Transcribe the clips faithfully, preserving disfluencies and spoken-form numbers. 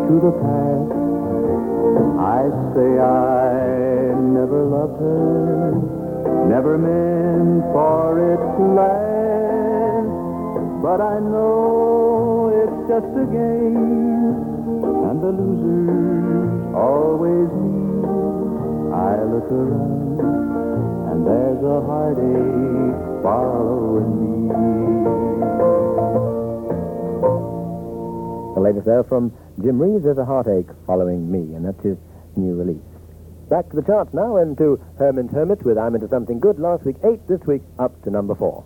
to the past. I say I never loved her, never meant for it to last. But I know it's just a game, and the losers always leave. I look around, and there's a heartache following me. The latest there from Jim Reeves, There's a Heartache Following Me, and that's his new release. Back to the charts now, and to Herman's Hermits with I'm Into Something Good. Last week, eight. This week, up to number four.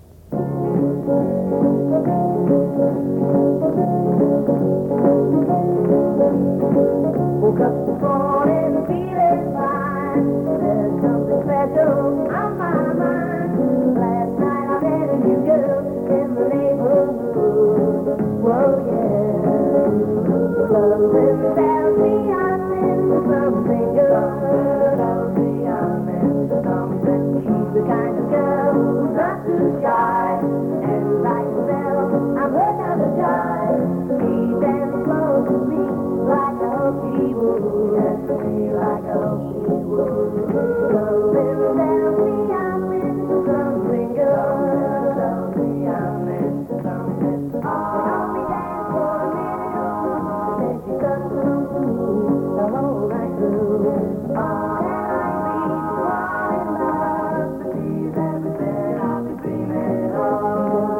Woke up this morning feeling fine. There's something special on my mind. Last night I met a new girl in the neighborhood. Whoa, yeah. Something tells me I'm into something good. Tells me I'm into something. She's the kind of girl who's not too shy. And like herself, I'm her kind of guy. She dances close to me like I hope she would. Yes, me like I hope she would. Something tells me I'm into something good. Tells me I'm into something. Oh, help me dance for a minute. Then she comes along to me the whole night through. Oh, can I be more in love? But she's everything I've been dreaming of.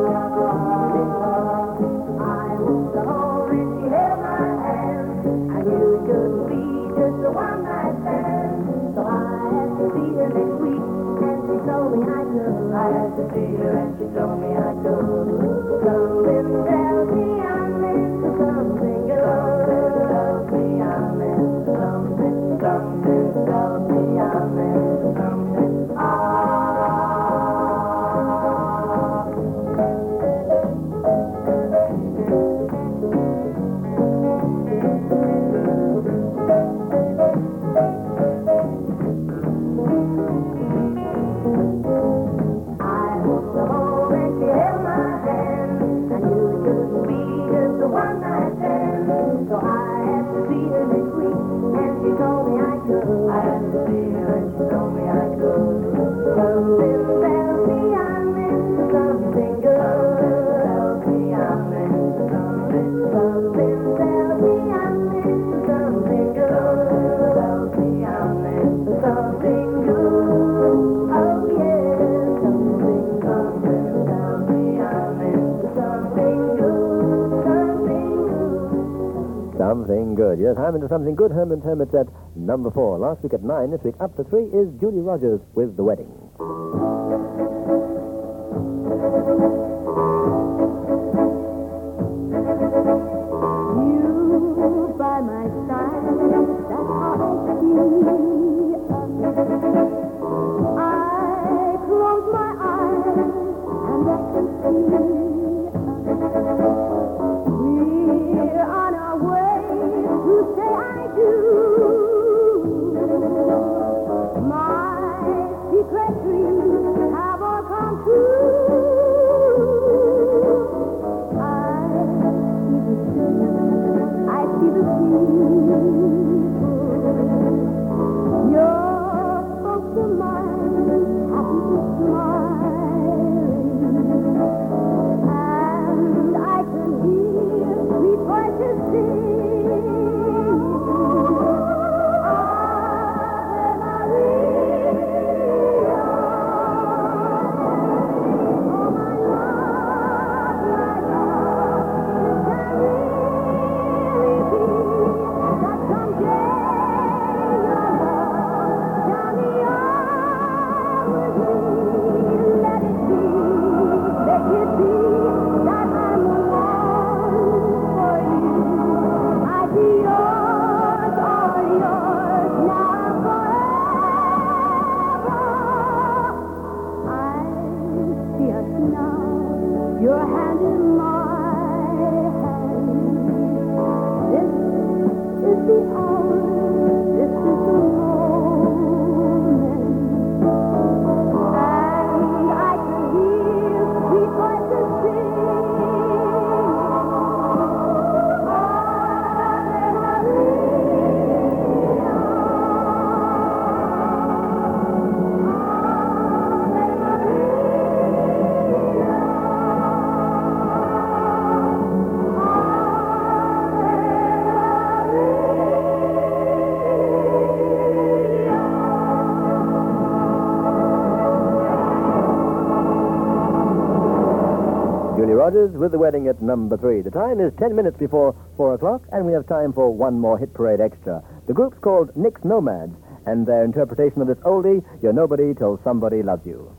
I walked home and she held my hand. I knew it couldn't be just a one-night stand. So I had to see her next week, and she told me I could. I had to see her, and she told me I could. Something tells me I'm into something good. Tells me I'm into something. Something tells me I'm into something. Something good. Yes, I'm Into Something Good. Herman's Hermits at number four. Last week at nine. This week up to three is Julie Rogers with The Wedding. You by my side, that's how I see us. I close my eyes and I can see us. We're on our way to say I do. My secret dreams have all come true. I see the sea. Your folks are mine, happy to smiling. And I can hear sweet voices sing. Ave Maria. Oh, my love, my love, can really be that someday your love shall be with me. Let it be, make it be that I'm the one for you. Rogers with the wedding at number three. The time is ten minutes before four o'clock, and we have time for one more hit parade extra. The group's called Nick's Nomads, and their interpretation of this oldie, You're Nobody Till Somebody Loves You.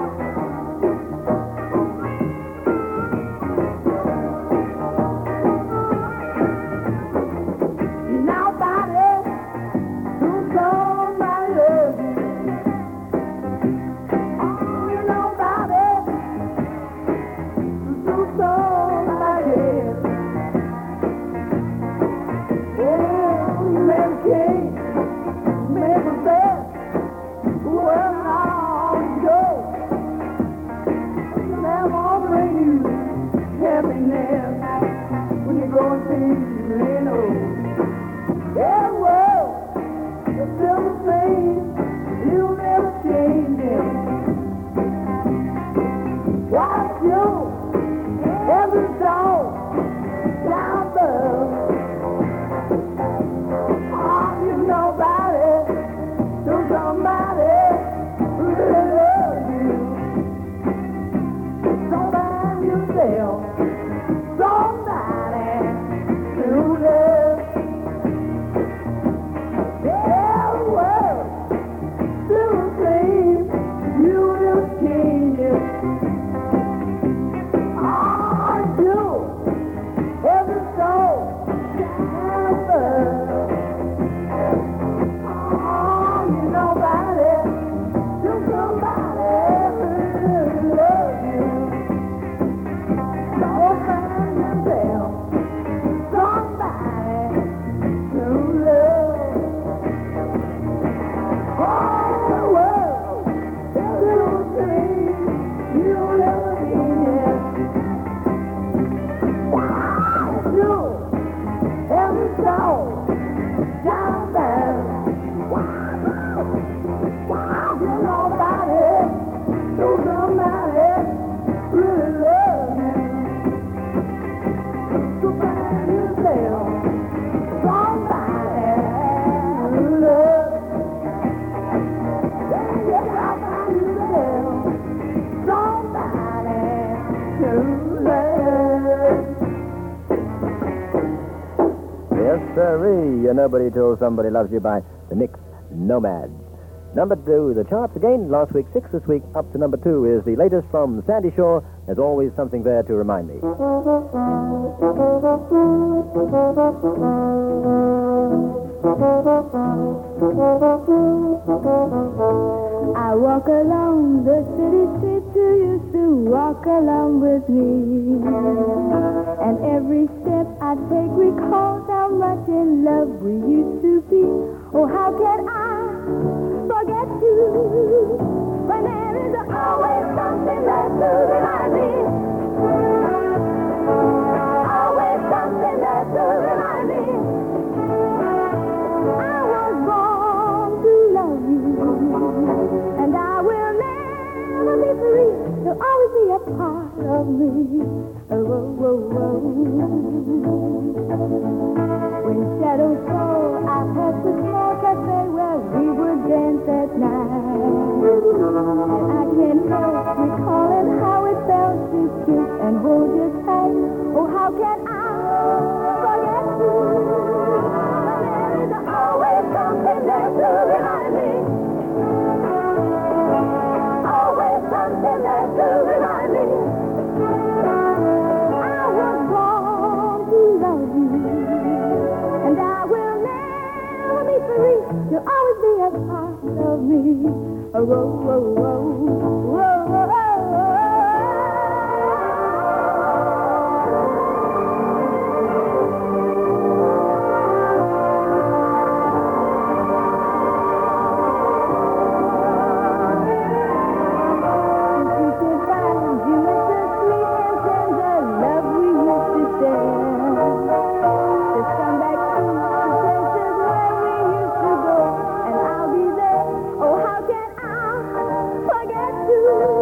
You're Nobody Till Somebody Loves You by the Nick's Nomads. Number two, the charts again. Last week, six this week. Up to number two is the latest from Sandy Shore. There's always something there to remind me. I walk along the city streets, you used to walk along with me. And every step I take recalls how much in love we used to be. Oh, how can I forget you when there is always something left to remind me? Always something left to remind me. I was born to love you, and I will never be free. You'll always be a part of me. Oh, oh, oh, oh. When shadows fall, I pass the small cafe where we would dance at night. And I can't help recalling how it felt to kiss and hold you tight. Oh, how can I forget you? There is always something there to remind me. Always something there to remind me. I was born to love you, and I will never be free. You'll always be a part of me. Oh, oh, oh, oh, oh, oh, oh. You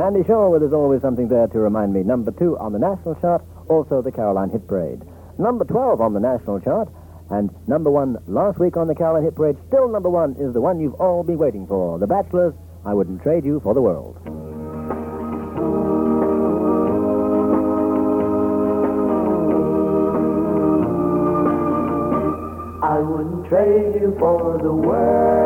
Sandy Shaw with There's Always Something There to Remind Me. Number two on the national chart, also the Caroline Hit Parade. Number twelve on the national chart, and number one last week on the Caroline Hit Parade, still number one is the one you've all been waiting for. The Bachelors, I Wouldn't Trade You for the World. I wouldn't trade you for the world.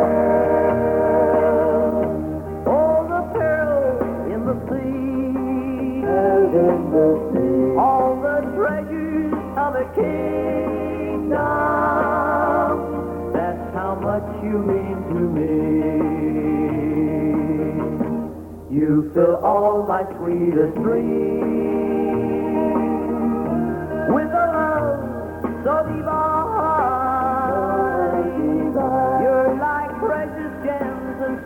All the pearls in the sea, and in the sea, all the treasures of a kingdom. That's how much you mean to me. You fill all my sweetest dreams with a love so divine. You're like precious gems and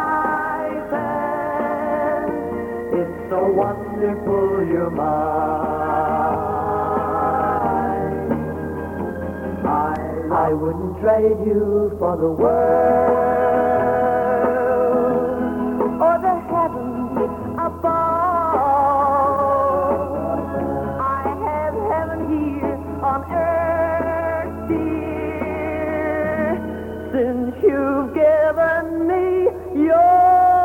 spices. It's so wonderful you're mine. I, I wouldn't trade you for the world or the heavens above. I have heaven here on earth, dear, since you've given me your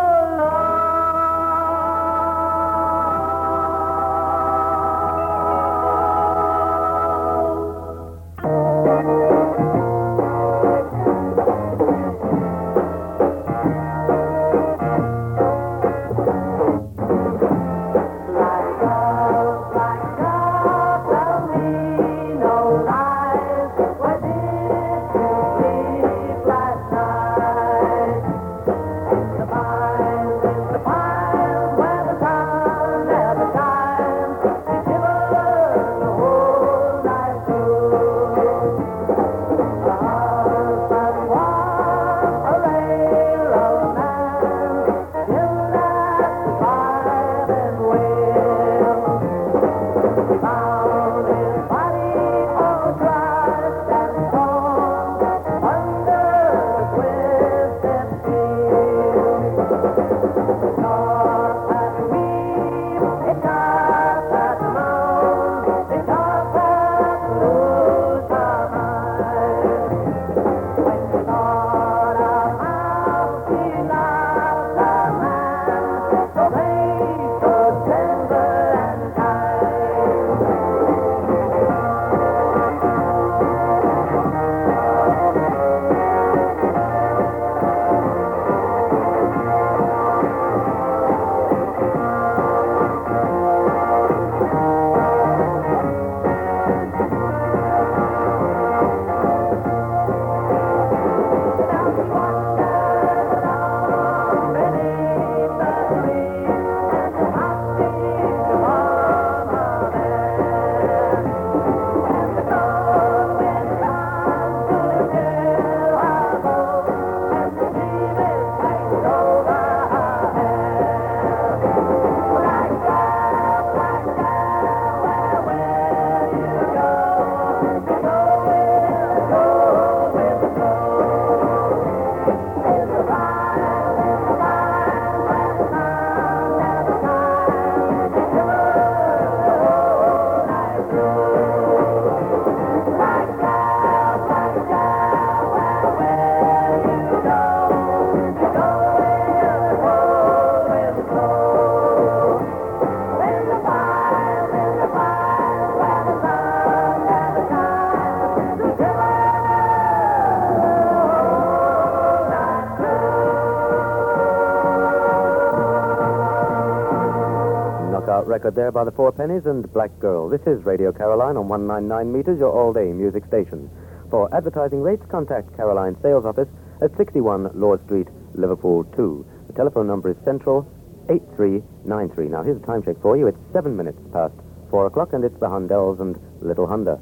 record there by the Four Pennies and Black Girl. This is Radio Caroline on one ninety-nine meters, your all-day music station. For advertising rates, contact Caroline's sales office at sixty-one Lord Street, Liverpool two. The telephone number is Central eight three nine three. Now, here's a time check for you. It's seven minutes past four o'clock, and it's the Hundells and Little Honda.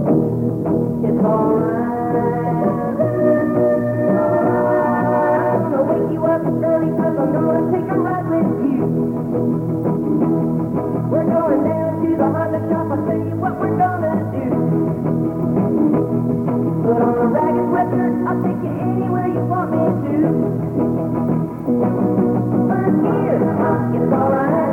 It's all right. I'm gonna wake you up early, 'cause I'm gonna take a ride with you. We're going down to the Honda shop. I'll tell you what we're gonna do. Put on a ragged sweatshirt. I'll take you anywhere you want me to. First gear, it's all right.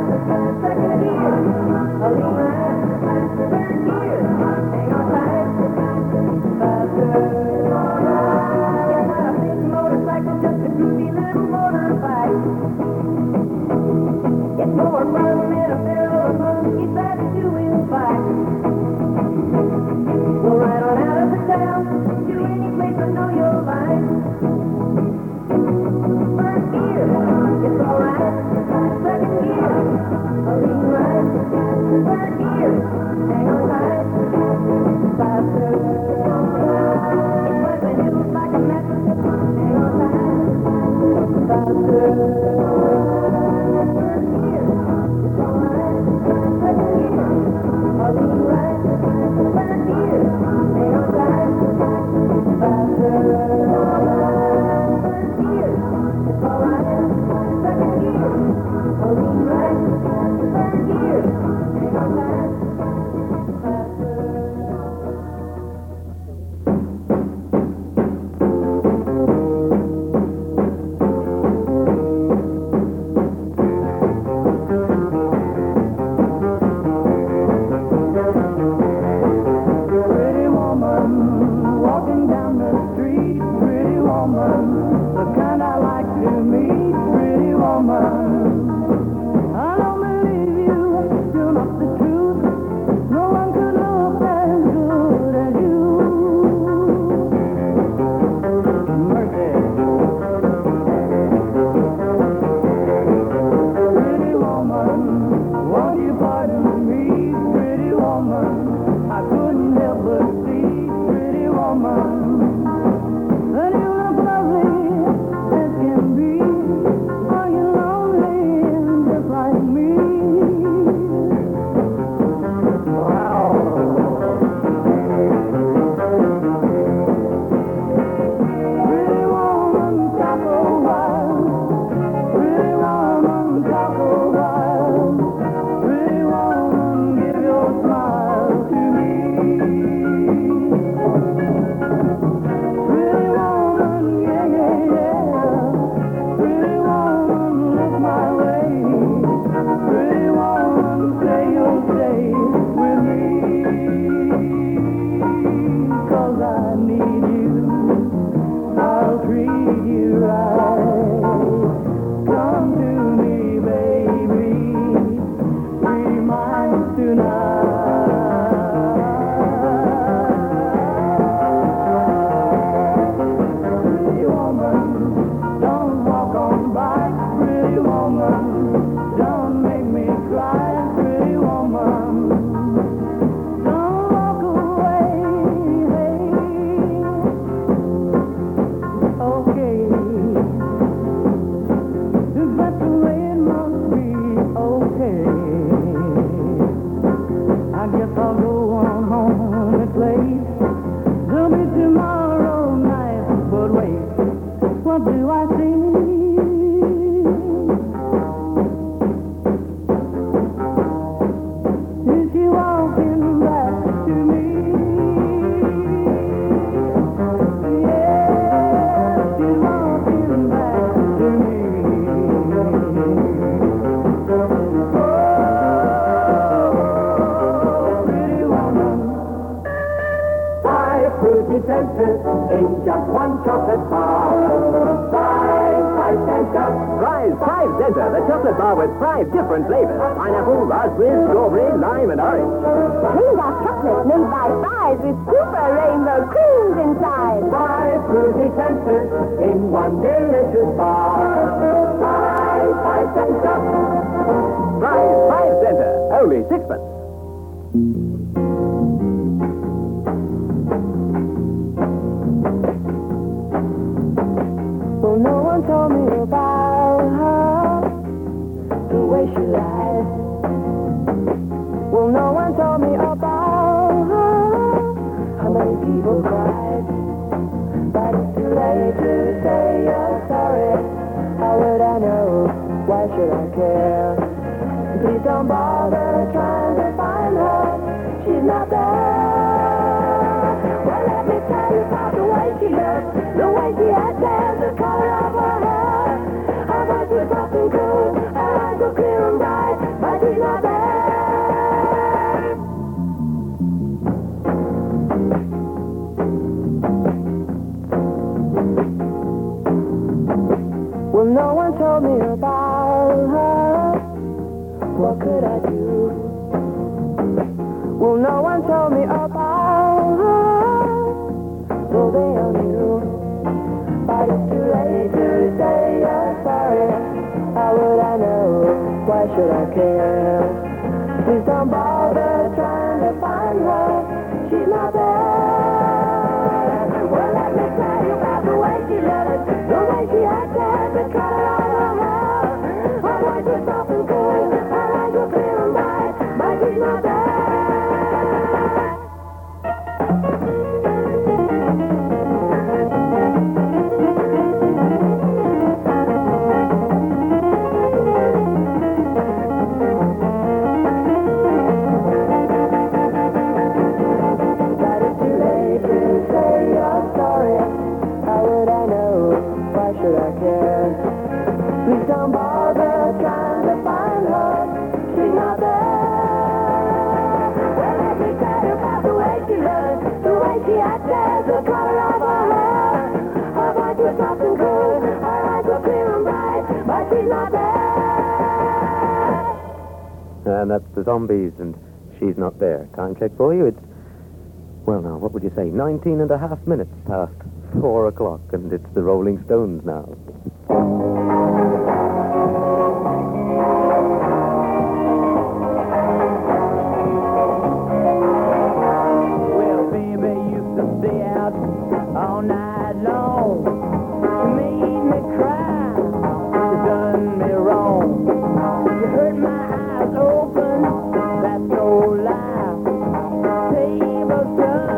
woman, the kind I like to meet, pretty woman. I don't believe you, you're not the truth. No one could look as good as you. Mercy. Pretty woman, won't you pardon me, pretty woman? I couldn't help but see, pretty woman, that you look lovely as can be. Are you lonely just like me? Wow. Pretty woman, talk a while. Pretty woman, talk a while. Pretty woman, give your smile to me. Pretty woman, yeah, yeah, yeah. Pretty woman, look my way. Pretty woman, say you'll stay with me. 'Cause I need you, I'll treat you right. Come to me, baby, be mine tonight. Pretty woman, don't walk on by. Pretty woman, don't make me cry. Pretty woman, don't walk away. Okay, if that's the way it must be, okay. I guess I'll go on home and play. There'll be tomorrow night, but wait, what do I see? Is she walking back to me? Yeah, she's walking back to me. Oh, pretty woman. Five fruity senses in just one chocolate bar. Five, five center. Fry's Five Center, the chocolate bar with five different flavors. Pineapple, raspberry, strawberry, lime, and orange. Cleaned out chocolate made by Fry's with super rainbow creams inside. Five fruity senses in one delicious bar. Five, five center. Fry's Five Center, only sixpence. Well, no one told me about her, the way she lied. Well, no one told me about her, how many people cried. But it's too late to say you're sorry. How would I know? Why should I care? Please don't bother trying to find her. She's not there. Well, let me tell you about the way she looked, the way she acted, the color of her hair. Her voice was soft and cool, her eyes were clear and bright, but she's not there. Well, no one told me about her. What could I do? Well, no one told me about her. Well, they all knew. But it's too late to say you're sorry. How would I know? Why should I care? Please don't bother trying to find her. She's not there. Well, let me tell you about the way she looked, the way she acted, the color of her hair. Her voice was soft and cool, her eyes were clear and bright, but she's not there. But it's too late to say you're sorry. How would I know? Why should I care? Please don't bother trying to find her. She's not there. Well, let me tell you about the way she looked, the way she acted, the color of her hair. Her voice was and that's the Zombies, and She's Not There. Time check for you. It's, well, now, what would you say? Nineteen and a half minutes past four o'clock, and it's the Rolling Stones now. Well, baby used to stay out all night long. She made me cry. She done me wrong. She hurt my eyes open. That's no lie. Table turn.